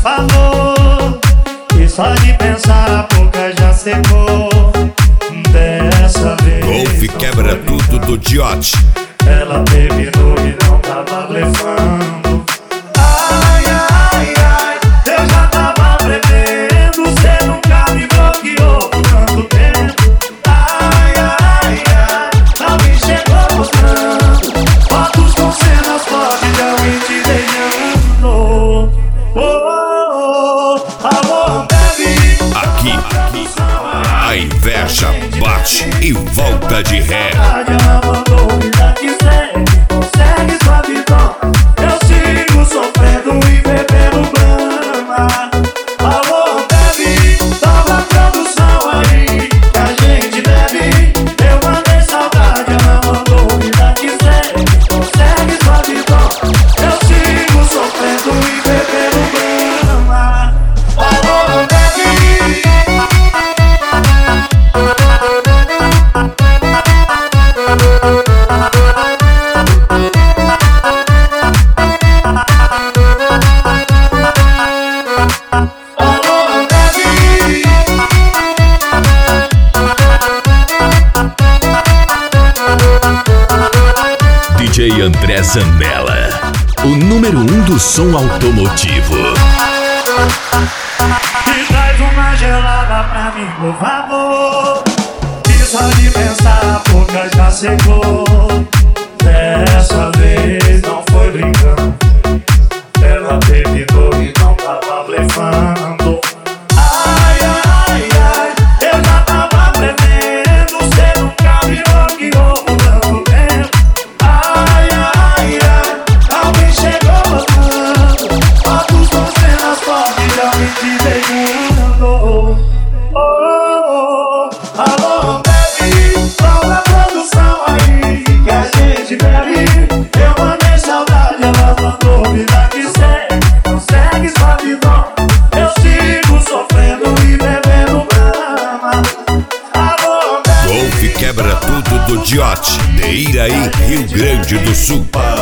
favor, e só de pensar a boca já secou. Dessa vez Golf quebra tudo do Diote. ela terminou e não tava blefando. Ai, ai, ai, eu já tava prevendo. Cê nunca me bloqueou por tanto tempo. Ai, ai, ai, alguém chegou mostrando fotos com cenas fortes de alguém te beijando. Oh, oh, oh, alô, baby. Aqui, a inveja bate e volta de ré. Ela mandou vida que segue, consegue sua visão. Eu sigo sofrendo e bebendo grama. Alô, baby, toma a produção aí, que a gente bebe. Eu mandei saudade, ela mandou vida que segue, consegue sua visão. Eu sigo sofrendo e bebendo grama. Alô, baby. DJ André Zanella, o número 1 do som automotivo. Me traz uma gelada pra mim, por favor. E só de pensar a boca já secou. Dessa vez não foi brincando, ela terminou e não tava blefando. Ai, ai, ai, eu já tava prevendo. Cê nunca me bloqueou por tanto tempo. Ai, ai, ai, alguém chegou mostrando fotos com cenas fortes de alguém te beijando. Oh, oh, oh, alô, baby, toma a produção aí, que a gente bebe. Eu mandei saudade, ela mandou vida que segue, consegue sua visão. Eu sigo sofrendo e bebendo grama. Alô, baby. Golf quebra tudo do Diote, de Iraí, Rio Grande do Sul.